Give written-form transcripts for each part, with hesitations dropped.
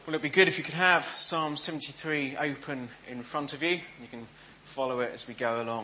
Well, it'd be good if you could have Psalm 73 open in front of you. You can follow it as we go along.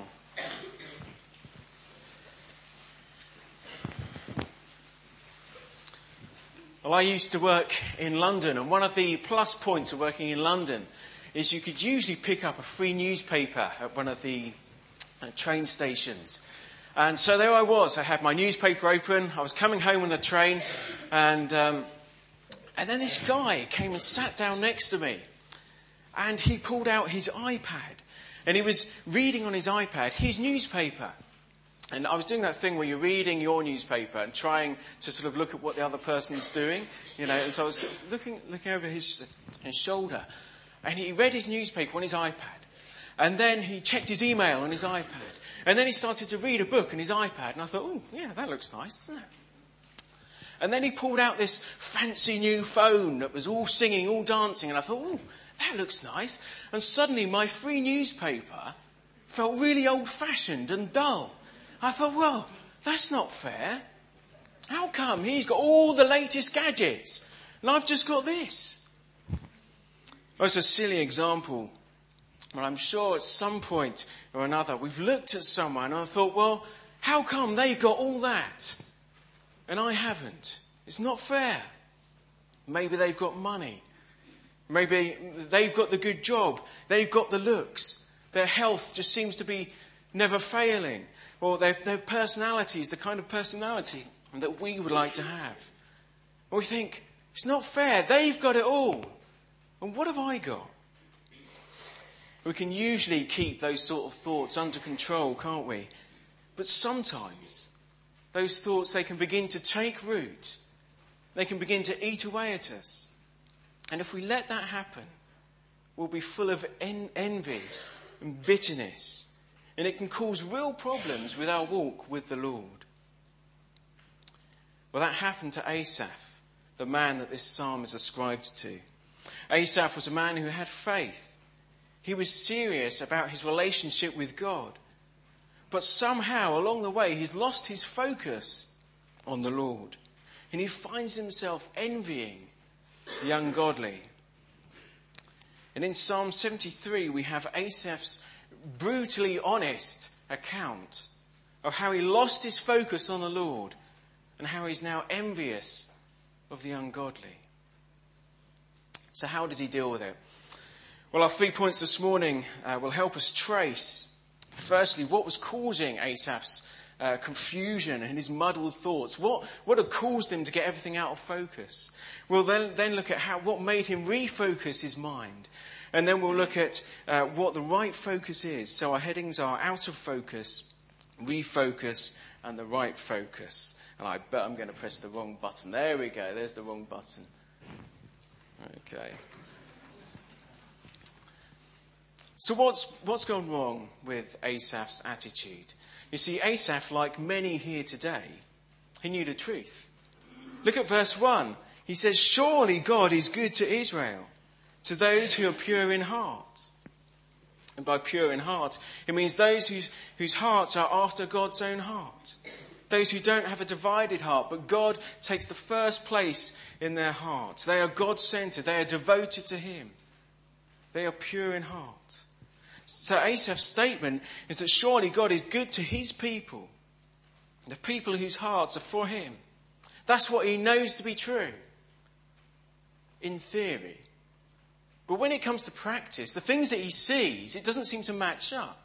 Well, I used to work in London, and one of the plus points of working in London is you could usually pick up a free newspaper at one of the train stations. And so there I was. I had my newspaper open. I was coming home on the train, and then this guy came and sat down next to me, and he pulled out his iPad, and he was reading on his iPad his newspaper. And I was doing that thing where you're reading your newspaper and trying to sort of look at what the other person's doing, and so I was looking over his shoulder, and he read his newspaper on his iPad, and then he checked his email on his iPad, and then he started to read a book on his iPad, and I thought, oh, yeah, that looks nice, doesn't it? And then he pulled out this fancy new phone that was all singing, all dancing. And I thought, oh, that looks nice. And suddenly my free newspaper felt really old-fashioned and dull. I thought, well, that's not fair. How come he's got all the latest gadgets and I've just got this? Well, it's a silly example. But I'm sure at some point or another we've looked at someone and I thought, well, how come they've got all that and I haven't? It's not fair. Maybe they've got money. Maybe they've got the good job. They've got the looks. Their health just seems to be never failing. Or their personality is the kind of personality that we would like to have. And we think, it's not fair. They've got it all. And what have I got? We can usually keep those sort of thoughts under control, can't we? But sometimes those thoughts, they can begin to take root. They can begin to eat away at us. And if we let that happen, we'll be full of envy and bitterness. And it can cause real problems with our walk with the Lord. Well, that happened to Asaph, the man that this psalm is ascribed to. Asaph was a man who had faith. He was serious about his relationship with God. But somehow, along the way, he's lost his focus on the Lord. And he finds himself envying the ungodly. And in Psalm 73, we have Asaph's brutally honest account of how he lost his focus on the Lord and how he's now envious of the ungodly. So how does he deal with it? Well, our 3 points this morning will help us trace, firstly, what was causing Asaph's confusion and his muddled thoughts. What had caused him to get everything out of focus? We'll then look at what made him refocus his mind. And then we'll look at what the right focus is. So our headings are out of focus, refocus, and the right focus. And I bet I'm going to press the wrong button. There we go. There's the wrong button. Okay. So what's gone wrong with Asaph's attitude? You see, Asaph, like many here today, he knew the truth. Look at verse 1. He says, surely God is good to Israel, to those who are pure in heart. And by pure in heart, it means those whose hearts are after God's own heart. Those who don't have a divided heart, but God takes the first place in their hearts. They are God-centered. They are devoted to Him. They are pure in heart. So Asaph's statement is that surely God is good to his people, the people whose hearts are for him. That's what he knows to be true, in theory. But when it comes to practice, the things that he sees, it doesn't seem to match up.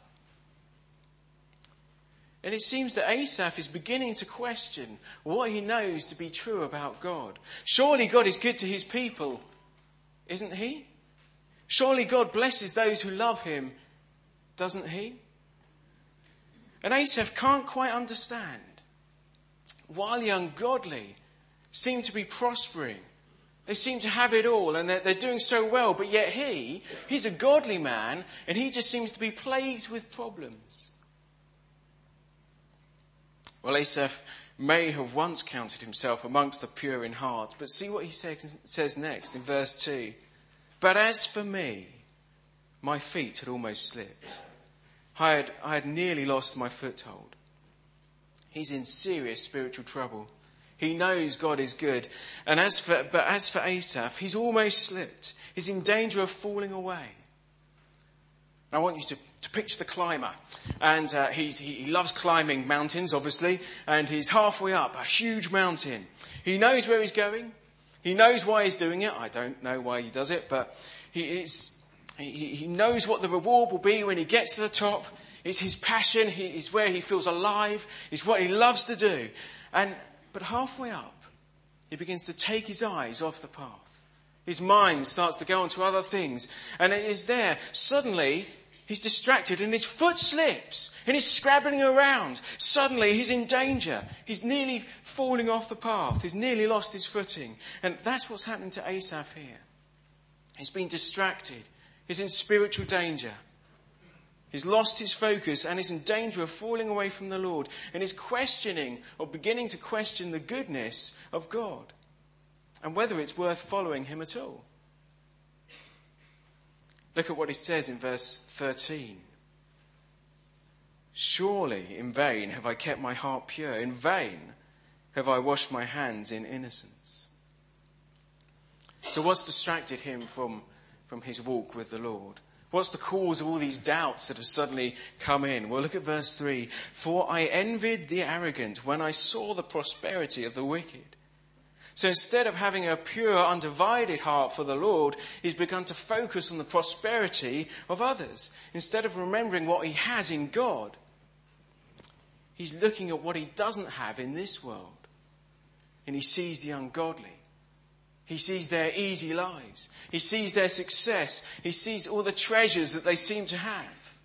And it seems that Asaph is beginning to question what he knows to be true about God. Surely God is good to his people, isn't he? Surely God blesses those who love him, doesn't he? And Asaph can't quite understand. While the ungodly seem to be prospering, they seem to have it all and they're doing so well, but yet he's a godly man and he just seems to be plagued with problems. Well, Asaph may have once counted himself amongst the pure in heart, but see what he says next in verse 2. But as for me, my feet had almost slipped. I had nearly lost my foothold. He's in serious spiritual trouble. He knows God is good. And as for Asaph, he's almost slipped. He's in danger of falling away. I want you to picture the climber. And he loves climbing mountains, obviously. And he's halfway up a huge mountain. He knows where he's going. He knows why he's doing it. I don't know why he does it, but he knows what the reward will be when he gets to the top. It's his passion. It's where he feels alive. It's what he loves to do. But halfway up, he begins to take his eyes off the path. His mind starts to go on to other things. And it is there. Suddenly, he's distracted and his foot slips and he's scrabbling around. Suddenly, he's in danger. He's nearly falling off the path. He's nearly lost his footing. And that's what's happening to Asaph here. He's been distracted. He's in spiritual danger. He's lost his focus and is in danger of falling away from the Lord and is questioning or beginning to question the goodness of God and whether it's worth following him at all. Look at what he says in verse 13. Surely in vain have I kept my heart pure. In vain have I washed my hands in innocence. So what's distracted him from his walk with the Lord? What's the cause of all these doubts that have suddenly come in? Well, look at verse 3. For I envied the arrogant when I saw the prosperity of the wicked. So instead of having a pure, undivided heart for the Lord, he's begun to focus on the prosperity of others. Instead of remembering what he has in God, he's looking at what he doesn't have in this world. And he sees the ungodly. He sees their easy lives. He sees their success. He sees all the treasures that they seem to have.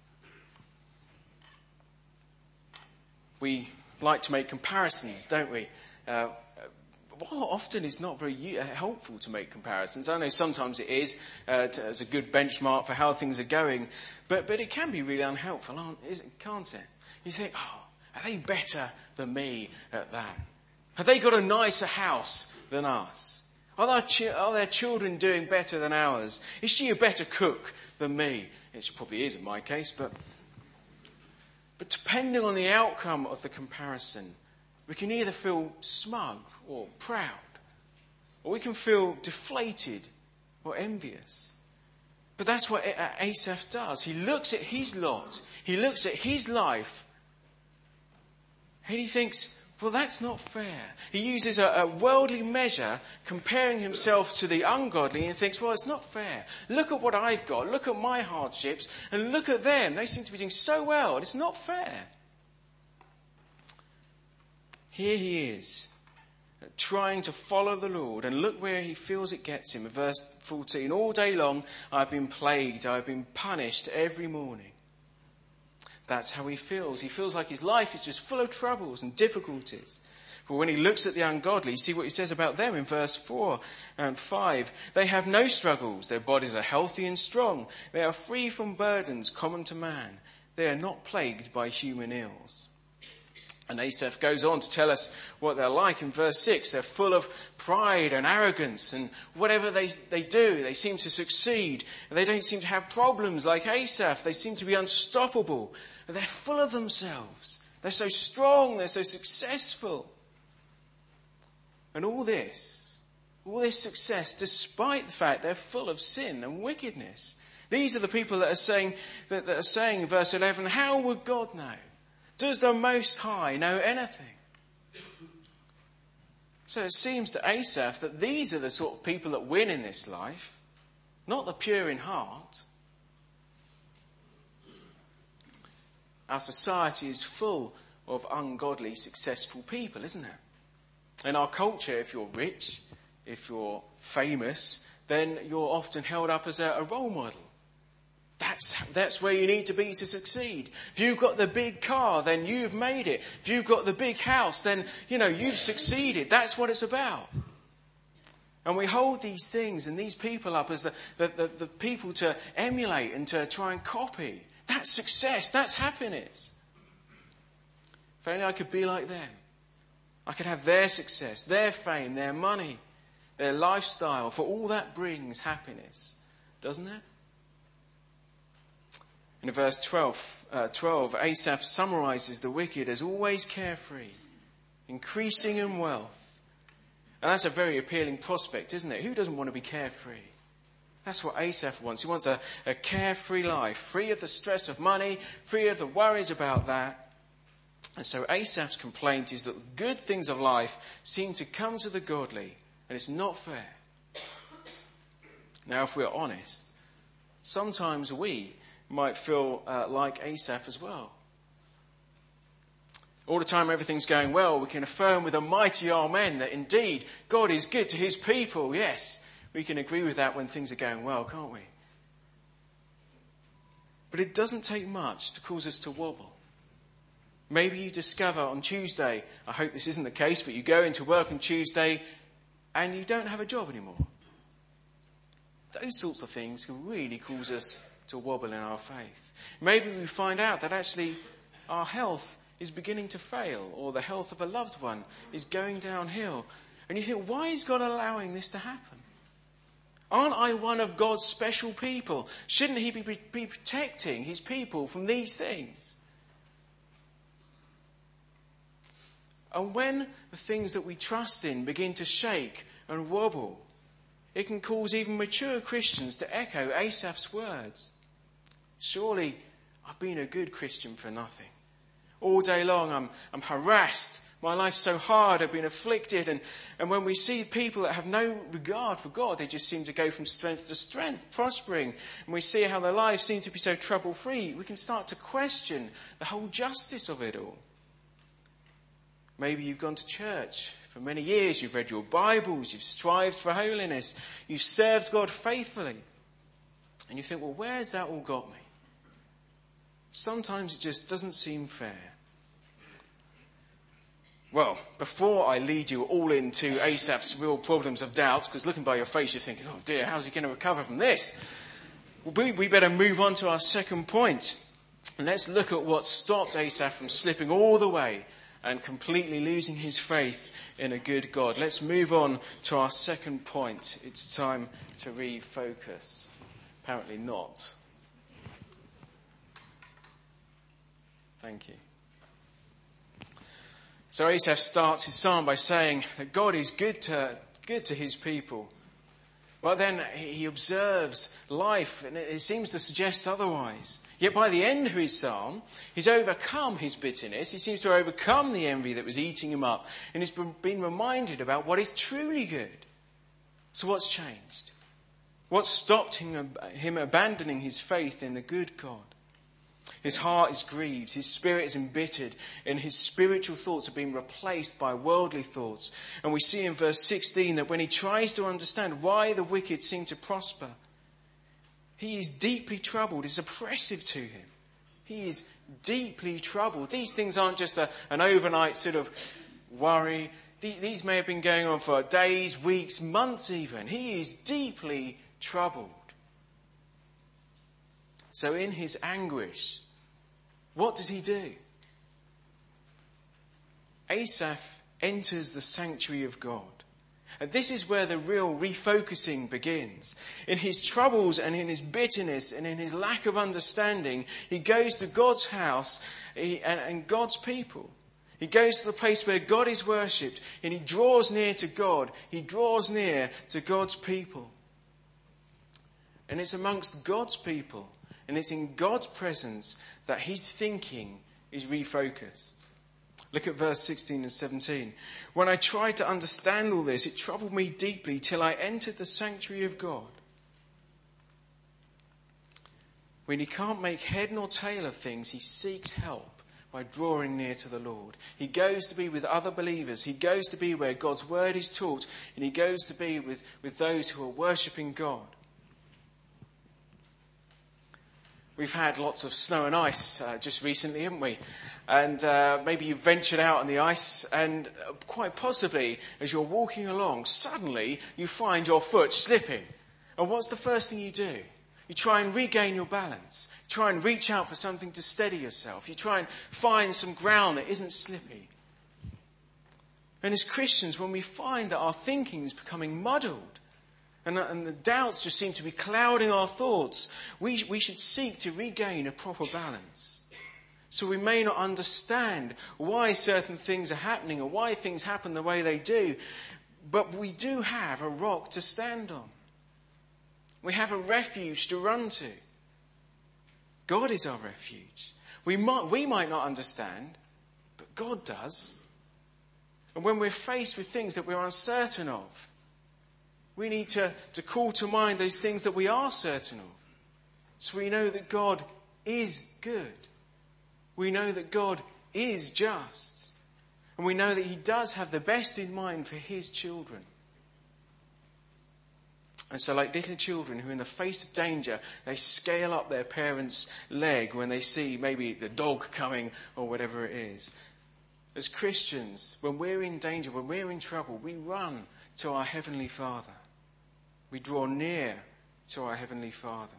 We like to make comparisons, don't we? Often it's not very helpful to make comparisons. I know sometimes it is as a good benchmark for how things are going. But it can be really unhelpful, can't it? You think, are they better than me at that? Have they got a nicer house than us? Are their children doing better than ours? Is she a better cook than me? It probably is in my case, but depending on the outcome of the comparison, we can either feel smug or proud, or we can feel deflated or envious. But that's what Asaph does. He looks at his lot, he looks at his life, and he thinks, well, that's not fair. He uses a worldly measure comparing himself to the ungodly and thinks, well, it's not fair. Look at what I've got. Look at my hardships and look at them. They seem to be doing so well. It's not fair. Here he is, trying to follow the Lord, and look where he feels it gets him. In verse 14, all day long I've been plagued. I've been punished every morning. That's how he feels. He feels like his life is just full of troubles and difficulties. But when he looks at the ungodly, see what he says about them in verse 4 and 5. They have no struggles. Their bodies are healthy and strong. They are free from burdens common to man. They are not plagued by human ills. And Asaph goes on to tell us what they're like in verse 6. They're full of pride and arrogance, and whatever they do, they seem to succeed. They don't seem to have problems like Asaph. They seem to be unstoppable. They're full of themselves. They're so strong. They're so successful. And all this success, despite the fact they're full of sin and wickedness. These are the people that are saying in verse 11, how would God know? Does the Most High know anything? So it seems to Asaph that these are the sort of people that win in this life, not the pure in heart. Our society is full of ungodly, successful people, isn't it? In our culture, if you're rich, if you're famous, then you're often held up as a role model. That's where you need to be to succeed. If you've got the big car, then you've made it. If you've got the big house, then, you've succeeded. That's what it's about. And we hold these things and these people up as the people to emulate and to try and copy. That's success. That's happiness. If only I could be like them. I could have their success, their fame, their money, their lifestyle. For all that brings happiness. Doesn't it? In verse 12, Asaph summarizes the wicked as always carefree, increasing in wealth, And that's a very appealing prospect, isn't it? Who doesn't want to be carefree? That's what Asaph wants. He wants a carefree life, free of the stress of money, free of the worries about that. And so Asaph's complaint is that the good things of life seem to come to the godly, and it's not fair. Now, if we're honest, sometimes we might feel like Asaph as well. All the time everything's going well, we can affirm with a mighty amen that indeed God is good to his people. Yes, we can agree with that when things are going well, can't we? But it doesn't take much to cause us to wobble. Maybe you discover on Tuesday, I hope this isn't the case, but you go into work on Tuesday and you don't have a job anymore. Those sorts of things can really cause us to wobble in our faith. Maybe we find out that actually our health is beginning to fail, or the health of a loved one is going downhill. And you think, why is God allowing this to happen? Aren't I one of God's special people? Shouldn't he be protecting his people from these things? And when the things that we trust in begin to shake and wobble, it can cause even mature Christians to echo Asaph's words. Surely I've been a good Christian for nothing. All day long I'm harassed. My life's so hard. I've been afflicted. And when we see people that have no regard for God, they just seem to go from strength to strength, prospering. And we see how their lives seem to be so trouble-free. We can start to question the whole justice of it all. Maybe you've gone to church for many years. You've read your Bibles. You've strived for holiness. You've served God faithfully. And you think, well, where's that all got me? Sometimes it just doesn't seem fair. Well, before I lead you all into Asaph's real problems of doubt, because looking by your face you're thinking, oh dear, how's he going to recover from this? Well, we better move on to our second point. And let's look at what stopped Asaph from slipping all the way and completely losing his faith in a good God. Let's move on to our second point. It's time to refocus. Apparently not. Thank you. So Asaph starts his psalm by saying that God is good to his people. But then he observes life, and it seems to suggest otherwise. Yet by the end of his psalm, he's overcome his bitterness. He seems to have overcome the envy that was eating him up. And he's been reminded about what is truly good. So what's changed? What stopped him abandoning his faith in the good God? His heart is grieved, his spirit is embittered, and his spiritual thoughts have been replaced by worldly thoughts. And we see in verse 16 that when he tries to understand why the wicked seem to prosper, he is deeply troubled. It's oppressive to him. He is deeply troubled. These things aren't just an overnight sort of worry. These may have been going on for days, weeks, months even. He is deeply troubled. So in his anguish, what does he do? Asaph enters the sanctuary of God. And this is where the real refocusing begins. In his troubles and in his bitterness and in his lack of understanding, he goes to God's house and God's people. He goes to the place where God is worshipped and he draws near to God. He draws near to God's people. And it's amongst God's people and it's in God's presence that his thinking is refocused. Look at verse 16 and 17. When I tried to understand all this, it troubled me deeply till I entered the sanctuary of God. When he can't make head nor tail of things, he seeks help by drawing near to the Lord. He goes to be with other believers. He goes to be where God's word is taught. And he goes to be with those who are worshipping God. We've had lots of snow and ice just recently, haven't we? And maybe you've ventured out on the ice and quite possibly as you're walking along, suddenly you find your foot slipping. And what's the first thing you do? You try and regain your balance. You try and reach out for something to steady yourself. You try and find some ground that isn't slippy. And as Christians, when we find that our thinking is becoming muddled, and the doubts just seem to be clouding our thoughts, we should seek to regain a proper balance. So we may not understand why certain things are happening or why things happen the way they do. But we do have a rock to stand on. We have a refuge to run to. God is our refuge. We might not understand, but God does. And when we're faced with things that we're uncertain of, we need to call to mind those things that we are certain of. So we know that God is good. We know that God is just. And we know that he does have the best in mind for his children. And so like little children who in the face of danger, they scale up their parents' leg when they see maybe the dog coming or whatever it is. As Christians, when we're in danger, when we're in trouble, we run to our Heavenly Father. We draw near to our Heavenly Father.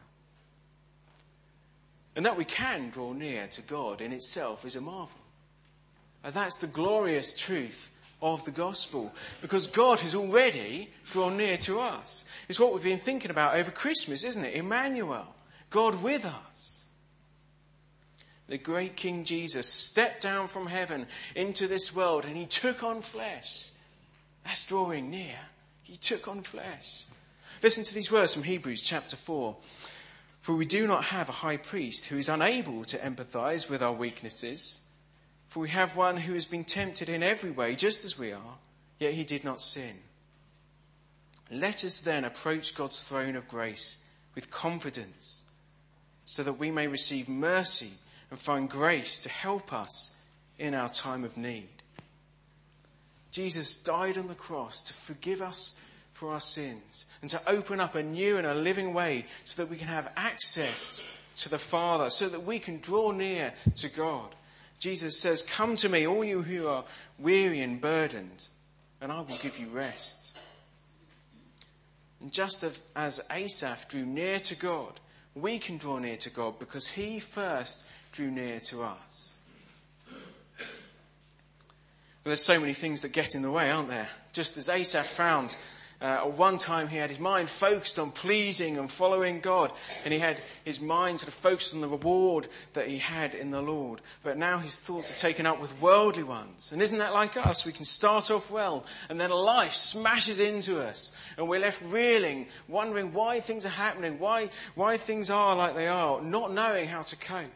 And that we can draw near to God in itself is a marvel. And that's the glorious truth of the gospel, because God has already drawn near to us. It's what we've been thinking about over Christmas, isn't it? Emmanuel, God with us. The great King Jesus stepped down from heaven into this world and he took on flesh. That's drawing near. He took on flesh. Listen to these words from Hebrews chapter 4. For we do not have a high priest who is unable to empathize with our weaknesses. For we have one who has been tempted in every way, just as we are, yet he did not sin. Let us then approach God's throne of grace with confidence, so that we may receive mercy and find grace to help us in our time of need. Jesus died on the cross to forgive us for our sins and to open up a new and a living way so that we can have access to the Father, so that we can draw near to God. Jesus says, "Come to me, all you who are weary and burdened, and I will give you rest." And just as Asaph drew near to God, we can draw near to God because he first drew near to us. Well, there's so many things that get in the way, aren't there? Just as Asaph found at one time he had his mind focused on pleasing and following God, and he had his mind sort of focused on the reward that he had in the Lord. But now his thoughts are taken up with worldly ones. And isn't that like us? We can start off well, and then life smashes into us, and we're left reeling, wondering why things are happening, why things are like they are, not knowing how to cope.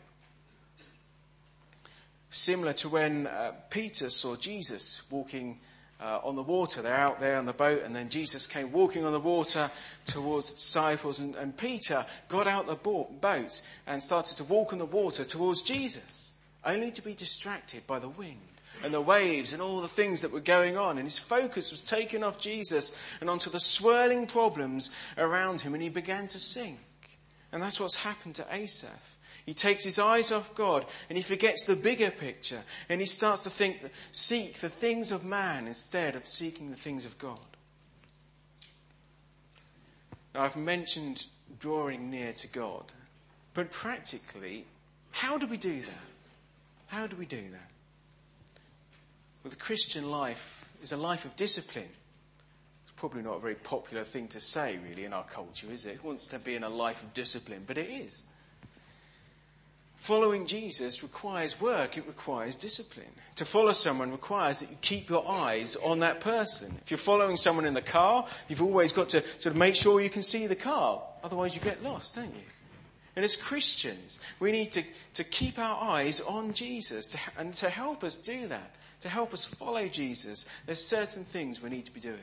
Similar to when Peter saw Jesus walking on the water. They're out there on the boat, and then Jesus came walking on the water towards the disciples, and Peter got out the boat and started to walk on the water towards Jesus, only to be distracted by the wind and the waves and all the things that were going on. And his focus was taken off Jesus and onto the swirling problems around him, and he began to sink. And that's what's happened to Asaph. He takes his eyes off God and he forgets the bigger picture, and he starts to seek the things of man instead of seeking the things of God. Now, I've mentioned drawing near to God, but practically, how do we do that? How do we do that? Well, the Christian life is a life of discipline. It's probably not a very popular thing to say, really, in our culture, is it? Who wants to be in a life of discipline? But it is. Following Jesus requires work, it requires discipline. To follow someone requires that you keep your eyes on that person. If you're following someone in the car, you've always got to sort of make sure you can see the car. Otherwise you get lost, don't you? And as Christians, we need to keep our eyes on Jesus. And to help us do that, to help us follow Jesus, there's certain things we need to be doing.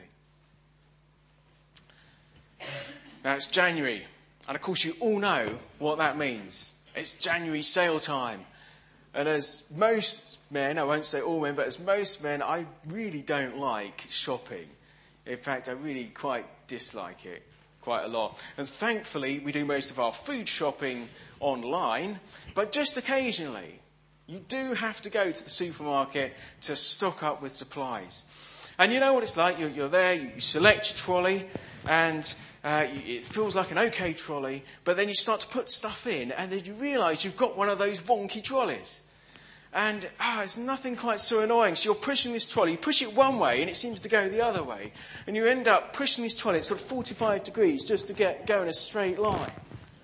Now it's January, and of course you all know what that means. It's January sale time. And as most men, I won't say all men, but as most men, I really don't like shopping. In fact, I really quite dislike it quite a lot. And thankfully, we do most of our food shopping online. But just occasionally, you do have to go to the supermarket to stock up with supplies. And you know what it's like. You're there, you select your trolley, and it feels like an okay trolley, but then you start to put stuff in, and then you realise you've got one of those wonky trolleys. And it's nothing quite so annoying. So you're pushing this trolley, you push it one way, and it seems to go the other way. And you end up pushing this trolley at sort of 45 degrees just to go in a straight line.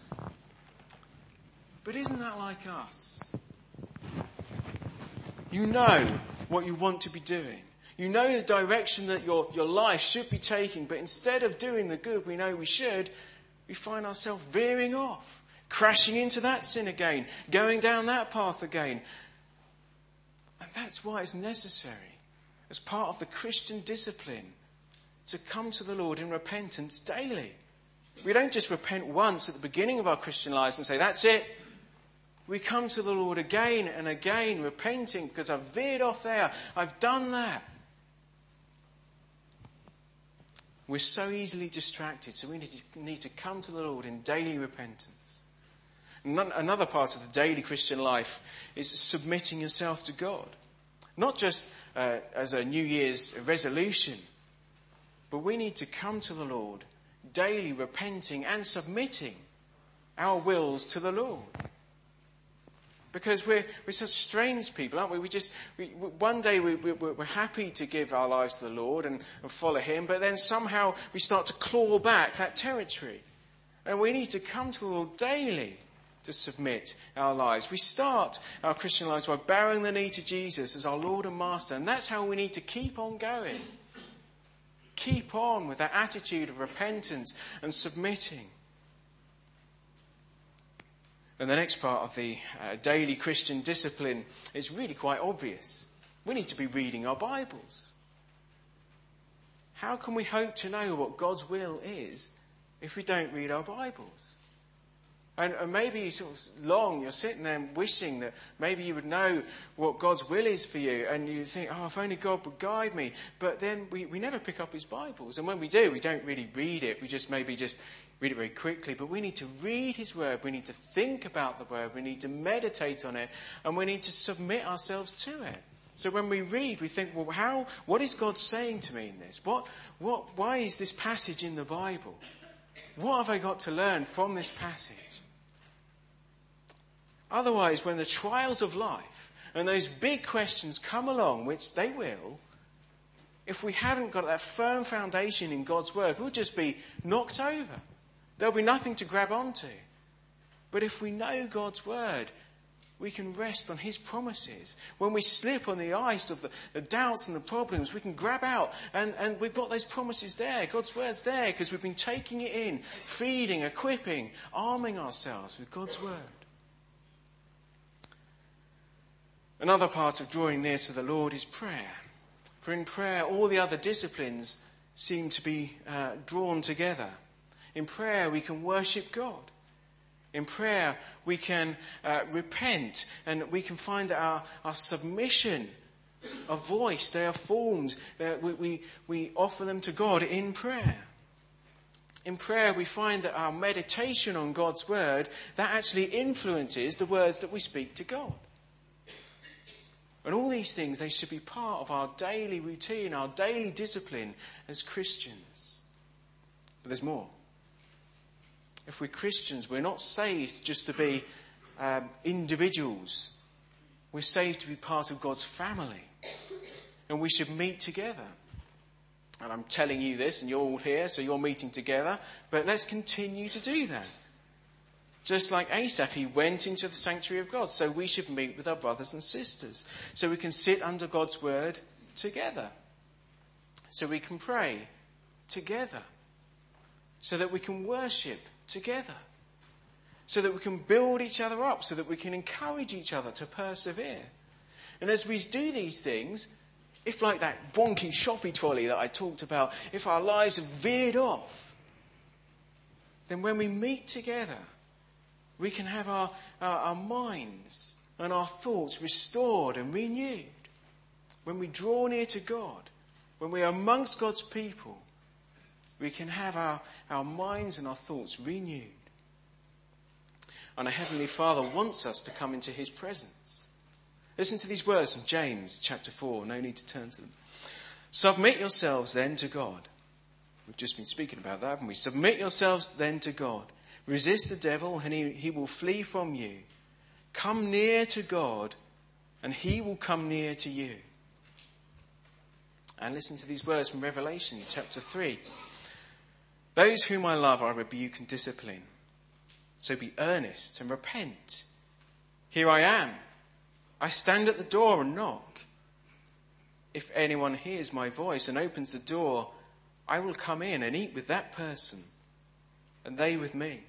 But isn't that like us? You know what you want to be doing. You know the direction that your life should be taking, but instead of doing the good we know we should, we find ourselves veering off, crashing into that sin again, going down that path again. And that's why it's necessary, as part of the Christian discipline, to come to the Lord in repentance daily. We don't just repent once at the beginning of our Christian lives and say, that's it. We come to the Lord again and again, repenting because I've veered off there. I've done that. We're so easily distracted, so we need to come to the Lord in daily repentance. Another part of the daily Christian life is submitting yourself to God. Not just as a New Year's resolution, but we need to come to the Lord daily, repenting and submitting our wills to the Lord. Because we're such strange people, aren't we? One day we're happy to give our lives to the Lord and follow him, but then somehow we start to claw back that territory. And we need to come to the Lord daily to submit our lives. We start our Christian lives by bowing the knee to Jesus as our Lord and Master, and that's how we need to keep on going. Keep on with that attitude of repentance and submitting. And the next part of the daily Christian discipline is really quite obvious. We need to be reading our Bibles. How can we hope to know what God's will is if we don't read our Bibles? And maybe you're sitting there wishing that maybe you would know what God's will is for you. And you think, if only God would guide me. But then we never pick up his Bibles. And when we do, we don't really read it. We just read it very quickly. But we need to read his word. We need to think about the word. We need to meditate on it. And we need to submit ourselves to it. So when we read, we think, well, what is God saying to me in this? Why is this passage in the Bible? What have I got to learn from this passage? Otherwise, when the trials of life and those big questions come along, which they will, if we haven't got that firm foundation in God's word, we'll just be knocked over. There'll be nothing to grab onto. But if we know God's word, we can rest on his promises. When we slip on the ice of the doubts and the problems, we can grab out and we've got those promises there. God's word's there because we've been taking it in, feeding, equipping, arming ourselves with God's word. Another part of drawing near to the Lord is prayer. For in prayer, all the other disciplines seem to be drawn together. In prayer, we can worship God. In prayer, we can repent and we can find that our submission, our voice, they are formed. We offer them to God in prayer. In prayer, we find that our meditation on God's word, that actually influences the words that we speak to God. And all these things, they should be part of our daily routine, our daily discipline as Christians. But there's more. If we're Christians, we're not saved just to be individuals. We're saved to be part of God's family. And we should meet together. And I'm telling you this, and you're all here, so you're meeting together. But let's continue to do that. Just like Asaph, he went into the sanctuary of God. So we should meet with our brothers and sisters. So we can sit under God's word together. So we can pray together. So that we can worship together. So that we can build each other up. So that we can encourage each other to persevere. And as we do these things, if like that wonky shopping trolley that I talked about, if our lives have veered off, then when we meet together, we can have our minds and our thoughts restored and renewed. When we draw near to God, when we are amongst God's people, we can have our minds and our thoughts renewed. And our Heavenly Father wants us to come into his presence. Listen to these words from James chapter 4. No need to turn to them. Submit yourselves then to God. We've just been speaking about that, haven't we? Submit yourselves then to God. Resist the devil and he will flee from you. Come near to God and he will come near to you. And listen to these words from Revelation chapter 3. Those whom I love I rebuke and discipline. So be earnest and repent. Here I am. I stand at the door and knock. if anyone hears my voice and opens the door, I will come in and eat with that person, and they with me.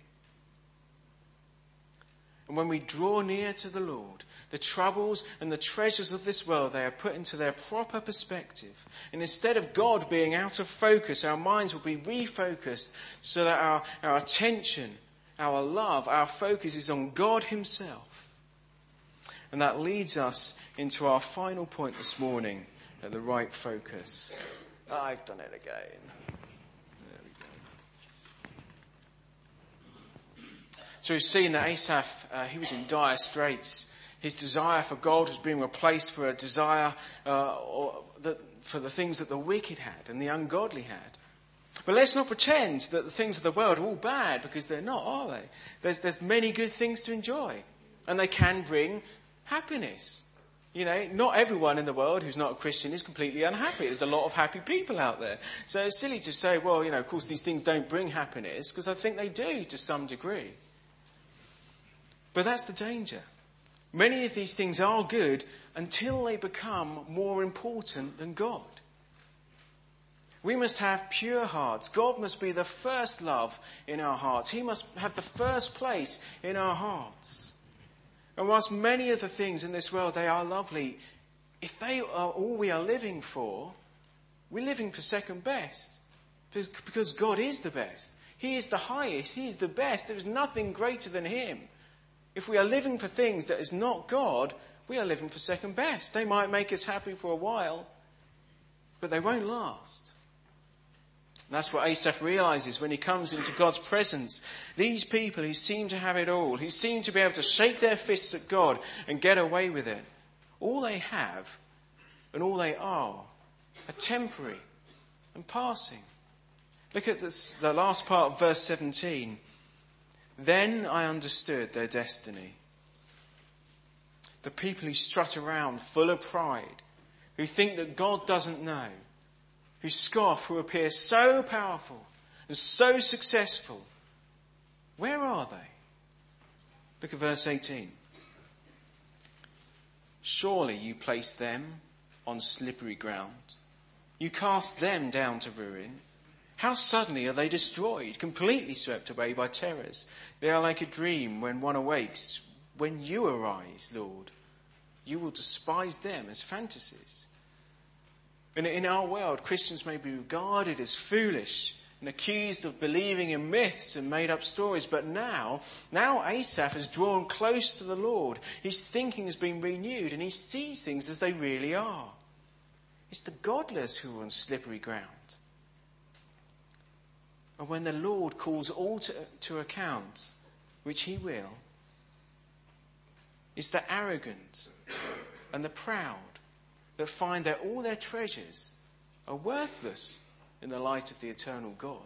And when we draw near to the Lord, the troubles and the treasures of this world, they are put into their proper perspective. And instead of God being out of focus, our minds will be refocused so that our attention, our love, our focus is on God himself. And that leads us into our final point this morning, at the right focus. I've done it again. There we go. So we've seen that Asaph, he was in dire straits. His desire for God was being replaced for a desire for the things that the wicked had and the ungodly had. But let's not pretend that the things of the world are all bad, because they're not, are they? There's many good things to enjoy, and they can bring happiness. You know, not everyone in the world who's not a Christian is completely unhappy. There's a lot of happy people out there. So it's silly to say, well, of course these things don't bring happiness, because I think they do to some degree. But that's the danger. Many of these things are good until they become more important than God. We must have pure hearts. God must be the first love in our hearts. He must have the first place in our hearts. And whilst many of the things in this world, they are lovely, if they are all we are living for, we're living for second best. Because God is the best. He is the highest. He is the best. There is nothing greater than him. If we are living for things that is not God, we are living for second best. They might make us happy for a while, but they won't last. And that's what Asaph realizes when he comes into God's presence. These people who seem to have it all, who seem to be able to shake their fists at God and get away with it, all they have and all they are temporary and passing. Look at this, the last part of verse 17. Then I understood their destiny. The people who strut around full of pride, who think that God doesn't know, who scoff, who appear so powerful and so successful. Where are they? Look at verse 18. Surely you place them on slippery ground. You cast them down to ruin. How suddenly are they destroyed, completely swept away by terrors. They are like a dream when one awakes. When you arise, Lord, you will despise them as fantasies. And in our world, Christians may be regarded as foolish and accused of believing in myths and made-up stories. But now Asaph has drawn close to the Lord. His thinking has been renewed and he sees things as they really are. It's the godless who are on slippery ground. And when the Lord calls all to account, which he will, it's the arrogant and the proud that find that all their treasures are worthless in the light of the eternal God.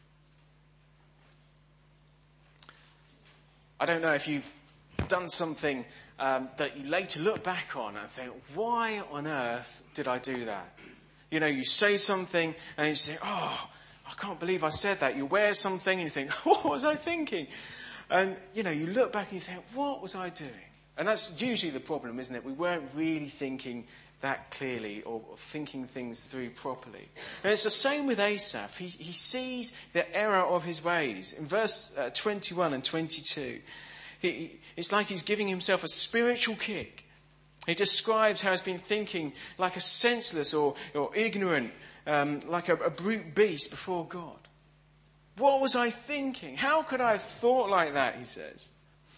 I don't know if you've done something that you later look back on and think, why on earth did I do that? You say something and you say, oh, I can't believe I said that. You wear something and you think, what was I thinking? And, you look back and you think, what was I doing? And that's usually the problem, isn't it? We weren't really thinking that clearly or thinking things through properly. And it's the same with Asaph. He sees the error of his ways. In verse 21 and 22, it's like he's giving himself a spiritual kick. He describes how he's been thinking like a senseless or ignorant, like a brute beast before God. What was I thinking? How could I have thought like that, he says.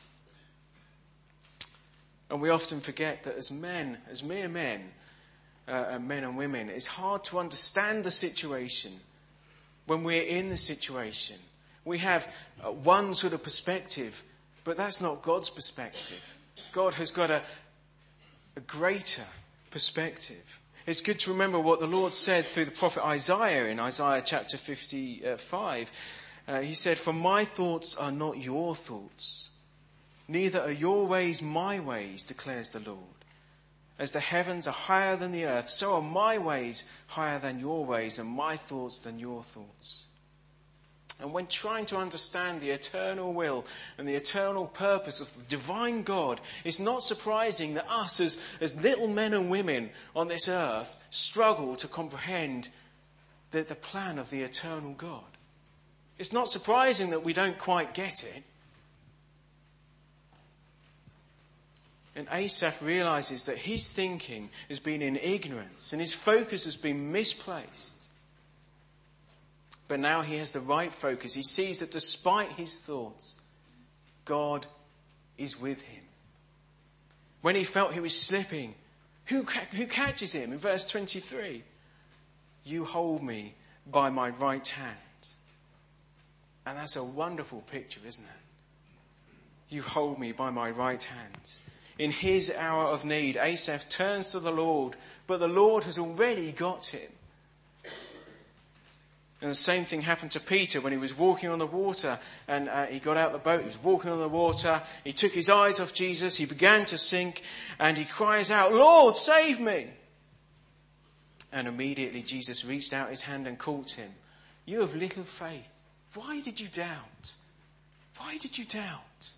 And we often forget that as men, as mere men, men and women, it's hard to understand the situation when we're in the situation. We have one sort of perspective, but that's not God's perspective. God has got a greater perspective. It's good to remember what the Lord said through the prophet Isaiah in Isaiah chapter 55. He said, "For my thoughts are not your thoughts. Neither are your ways my ways, declares the Lord. As the heavens are higher than the earth, so are my ways higher than your ways, and my thoughts than your thoughts." And when trying to understand the eternal will and the eternal purpose of the divine God, it's not surprising that us as little men and women on this earth struggle to comprehend the plan of the eternal God. It's not surprising that we don't quite get it. And Asaph realizes that his thinking has been in ignorance and his focus has been misplaced. But now he has the right focus. He sees that despite his thoughts, God is with him. When he felt he was slipping, who catches him? In verse 23, you hold me by my right hand. And that's a wonderful picture, isn't it? You hold me by my right hand. In his hour of need, Asaph turns to the Lord, but the Lord has already got him. And the same thing happened to Peter when he was walking on the water and he got out the boat. He was walking on the water. He took his eyes off Jesus. He began to sink and he cries out, Lord, save me. And immediately Jesus reached out his hand and caught him. You have little faith. Why did you doubt? Why did you doubt?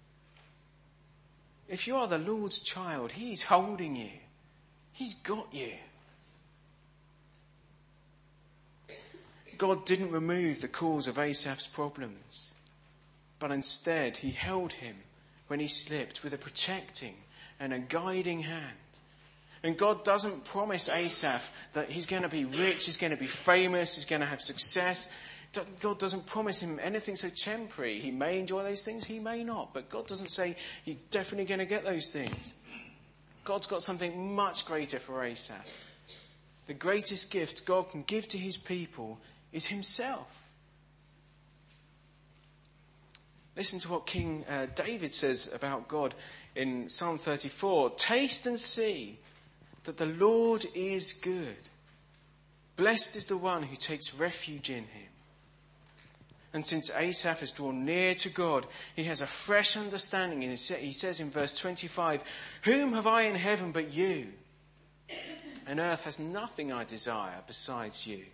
If you are the Lord's child, he's holding you. He's got you. God didn't remove the cause of Asaph's problems, but instead he held him when he slipped with a protecting and a guiding hand. And God doesn't promise Asaph that he's going to be rich, he's going to be famous, he's going to have success. God doesn't promise him anything so temporary. He may enjoy those things, he may not. But God doesn't say he's definitely going to get those things. God's got something much greater for Asaph. The greatest gift God can give to his people is himself. Listen to what King David says about God in Psalm 34. Taste and see that the Lord is good. Blessed is the one who takes refuge in him. And since Asaph has drawn near to God, he has a fresh understanding. And he says in verse 25, whom have I in heaven but you? And earth has nothing I desire besides you.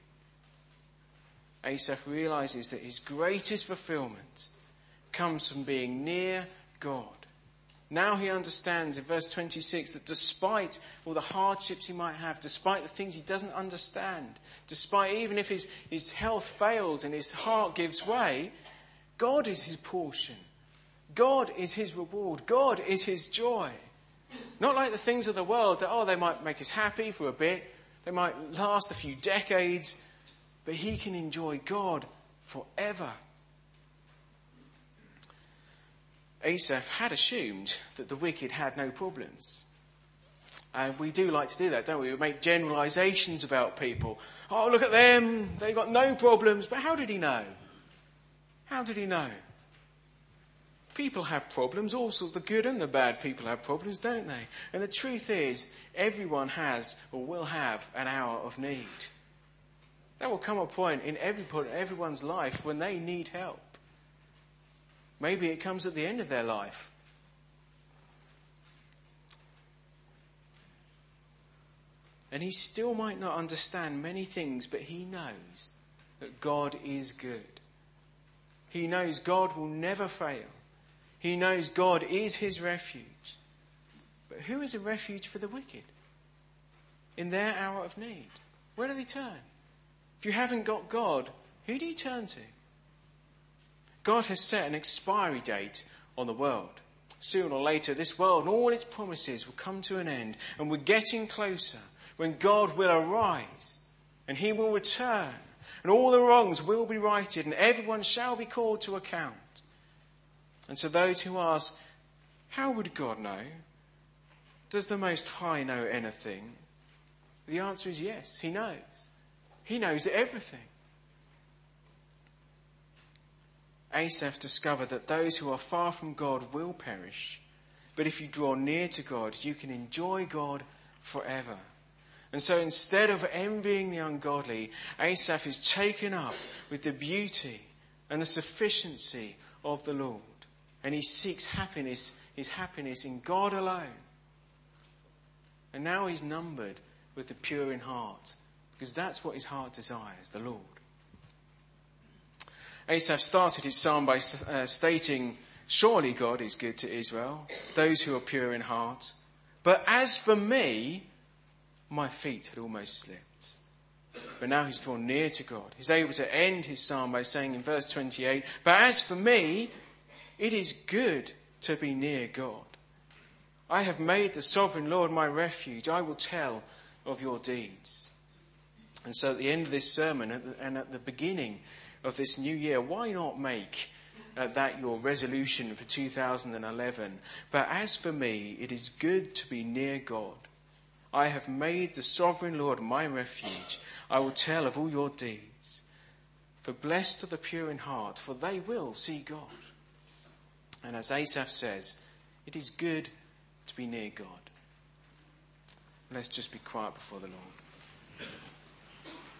Asaph realizes that his greatest fulfillment comes from being near God. Now he understands in verse 26 that despite all the hardships he might have, despite the things he doesn't understand, despite even if his health fails and his heart gives way, God is his portion. God is his reward. God is his joy. Not like the things of the world that, they might make us happy for a bit. They might last a few decades. But he can enjoy God forever. Asaph had assumed that the wicked had no problems. And we do like to do that, don't we? We make generalisations about people. Oh, look at them. They've got no problems. But how did he know? How did he know? People have problems. All sorts of the good and the bad people have problems, don't they? And the truth is, everyone has or will have an hour of need. There will come a point in everyone's life when they need help. Maybe it comes at the end of their life. And he still might not understand many things, but he knows that God is good. He knows God will never fail. He knows God is his refuge. But who is a refuge for the wicked? In their hour of need, where do they turn? If you haven't got God, who do you turn to? God has set an expiry date on the world. Sooner or later, this world and all its promises will come to an end. And we're getting closer when God will arise and he will return. And all the wrongs will be righted and everyone shall be called to account. And so those who ask, how would God know? Does the Most High know anything? The answer is yes, he knows. He knows everything. Asaph discovered that those who are far from God will perish. But if you draw near to God, you can enjoy God forever. And so instead of envying the ungodly, Asaph is taken up with the beauty and the sufficiency of the Lord. And he seeks happiness, his happiness in God alone. And now he's numbered with the pure in heart, because that's what his heart desires, the Lord. Asaph started his psalm by stating, "Surely God is good to Israel, those who are pure in heart. But as for me, my feet had almost slipped." But now he's drawn near to God. He's able to end his psalm by saying in verse 28, "But as for me, it is good to be near God. I have made the sovereign Lord my refuge. I will tell of your deeds." And so at the end of this sermon and at the beginning of this new year, why not make that your resolution for 2011? But as for me, it is good to be near God. I have made the sovereign Lord my refuge. I will tell of all your deeds. For blessed are the pure in heart, for they will see God. And as Asaph says, it is good to be near God. Let's just be quiet before the Lord.